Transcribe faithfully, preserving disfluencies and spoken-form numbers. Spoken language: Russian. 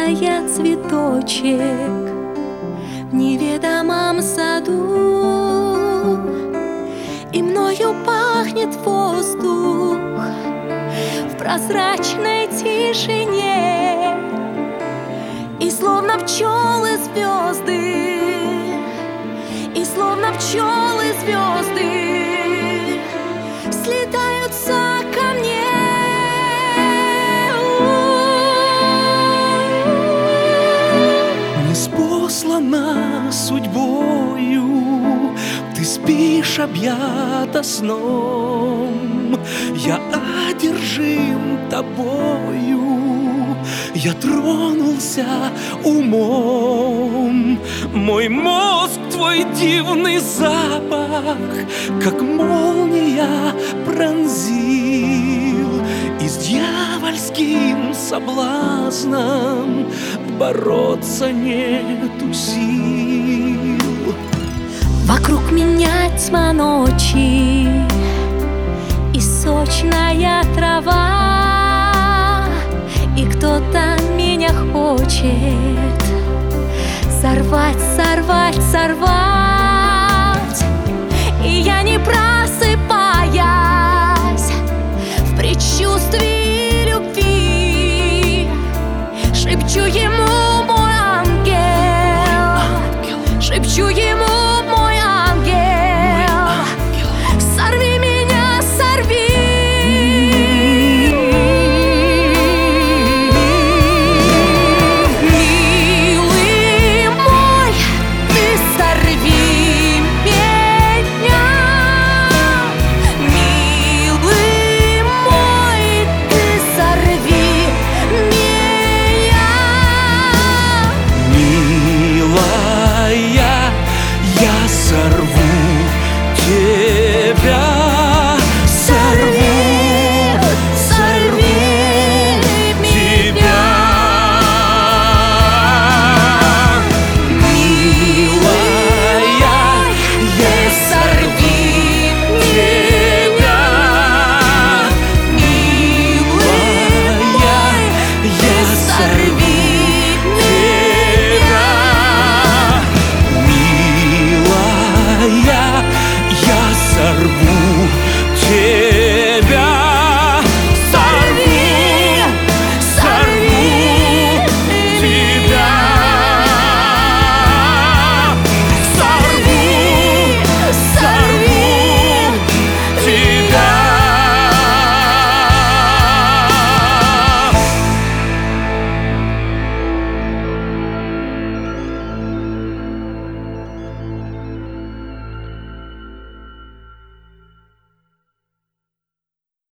я цветочек в неведомом саду, и мною пахнет воздух в прозрачной тишине, и словно пчелы звезды, и словно пчелы звезды слетаются ко мне. Неспослана судьбою, ты спишь объята сном. Я одержим тобою, я тронулся умом. Мой мозг твой дивный запах, как молния, пронзил, и с дьявольским соблазном бороться нету сил. Вокруг меня тьма ночи и сочная трава, и кто-то меня хочет сорвать, сорвать, сорвать.